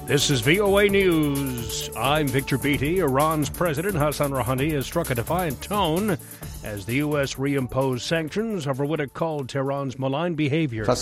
This is VOA News. I'm Victor Beatty. Iran's President Hassan Rouhani has struck a defiant tone as the U.S. reimposed sanctions over what it called Tehran's malign behavior. In a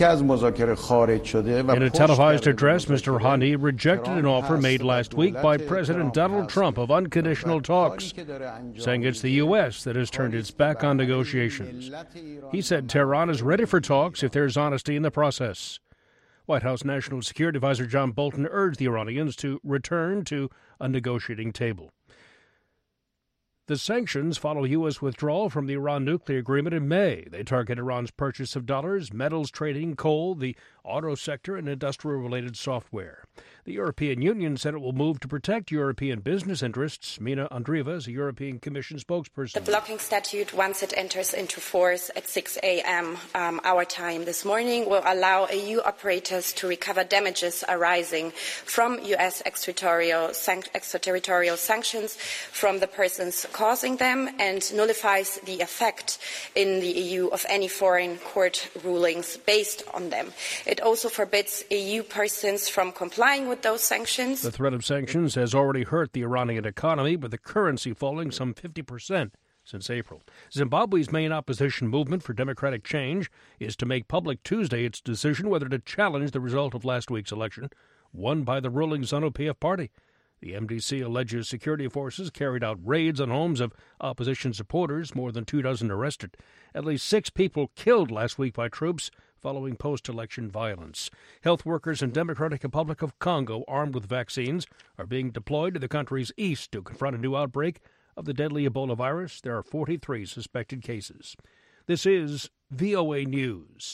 televised address, Mr. Rouhani rejected an offer made last week by President Donald Trump of unconditional talks, saying it's the U.S. that has turned its back on negotiations. He said Tehran is ready for talks if there's honesty in the process. White House National Security Advisor John Bolton urged the Iranians to return to a negotiating table. The sanctions follow U.S. withdrawal from the Iran nuclear agreement in May. They target Iran's purchase of dollars, metals trading, coal, the auto sector, and industrial-related software. The European Union said it will move to protect European business interests. Mina Andreeva is a European Commission spokesperson. The blocking statute, once it enters into force at 6 a.m. Our time this morning, will allow EU operators to recover damages arising from U.S. extraterritorial sanctions from the persons causing them, and nullifies the effect in the EU of any foreign court rulings based on them. It also forbids EU persons from complying with those sanctions. The threat of sanctions has already hurt the Iranian economy, with the currency falling some 50% since April. Zimbabwe's main opposition movement for democratic change is to make public Tuesday its decision whether to challenge the result of last week's election, won by the ruling ZANU-PF party. The MDC alleges security forces carried out raids on homes of opposition supporters, more than 24 arrested. At least 6 people killed last week by troops following post-election violence. Health workers in Democratic Republic of Congo, armed with vaccines, are being deployed to the country's east to confront a new outbreak of the deadly Ebola virus. There are 43 suspected cases. This is VOA News.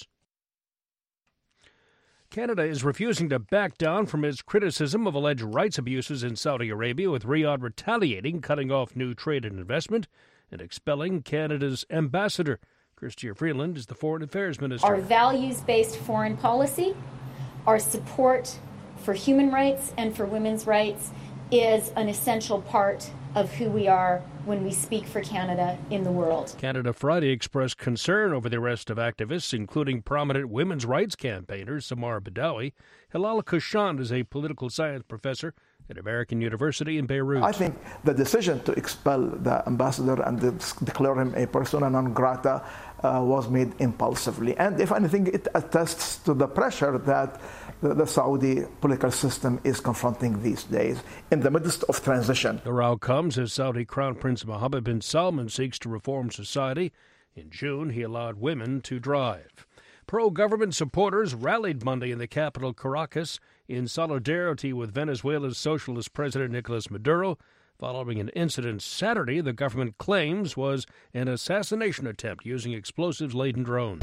Canada is refusing to back down from its criticism of alleged rights abuses in Saudi Arabia, with Riyadh retaliating, cutting off new trade and investment, and expelling Canada's ambassador. Chrystia Freeland is the Foreign Affairs Minister. Our values-based foreign policy, our support for human rights and for women's rights is an essential part of who we are when we speak for Canada in the world. Canada Friday expressed concern over the arrest of activists, including prominent women's rights campaigners Samar Badawi. Hilal Khashand is a political science professor at American University in Beirut. I think the decision to expel the ambassador and declare him a persona non grata was made impulsively. And if anything, it attests to the pressure that the Saudi political system is confronting these days in the midst of transition. The row comes as Saudi Crown Prince Mohammed bin Salman seeks to reform society. In June, he allowed women to drive. Pro-government supporters rallied Monday in the capital, Caracas, in solidarity with Venezuela's socialist president Nicolas Maduro, following an incident Saturday the government claims was an assassination attempt using explosives-laden drones.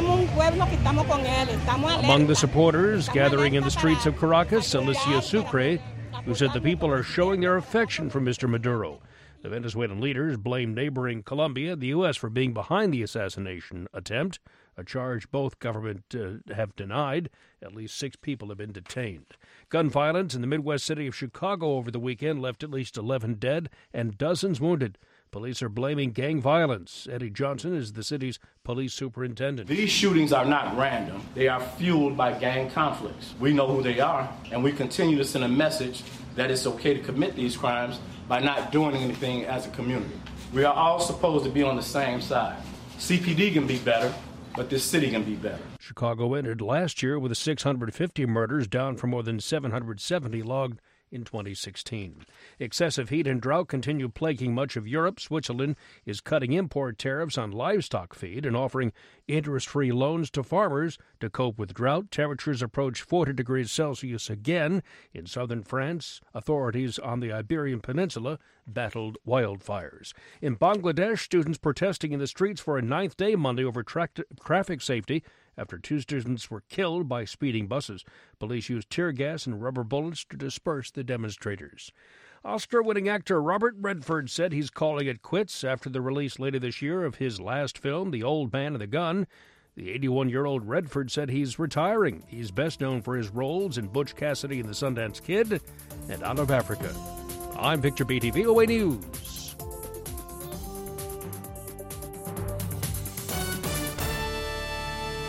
Among the supporters gathering in the streets of Caracas, Alicia Sucre, who said the people are showing their affection for Mr. Maduro. The Venezuelan leaders blamed neighboring Colombia and the U.S. for being behind the assassination attempt, a charge both governments have denied. At least 6 people have been detained. Gun violence in the Midwest city of Chicago over the weekend left at least 11 dead and dozens wounded. Police are blaming gang violence. Eddie Johnson is the city's police superintendent. These shootings are not random. They are fueled by gang conflicts. We know who they are, and we continue to send a message that it's okay to commit these crimes by not doing anything as a community. We are all supposed to be on the same side. CPD can be better, but this city can be better. Chicago ended last year with 650 murders, down from more than 770 logged in 2016. Excessive heat and drought continue plaguing much of Europe. Switzerland is cutting import tariffs on livestock feed and offering interest-free loans to farmers to cope with drought. Temperatures approach 40 degrees Celsius again in southern France. Authorities on the Iberian Peninsula battled wildfires. In Bangladesh, students protesting in the streets for a 9th day Monday over traffic safety after 2 students were killed by speeding buses. Police used tear gas and rubber bullets to disperse the demonstrators. Oscar-winning actor Robert Redford said he's calling it quits after the release later this year of his last film, The Old Man and the Gun. The 81-year-old Redford said he's retiring. He's best known for his roles in Butch Cassidy and the Sundance Kid and Out of Africa. I'm Victor Beatty, VOA News.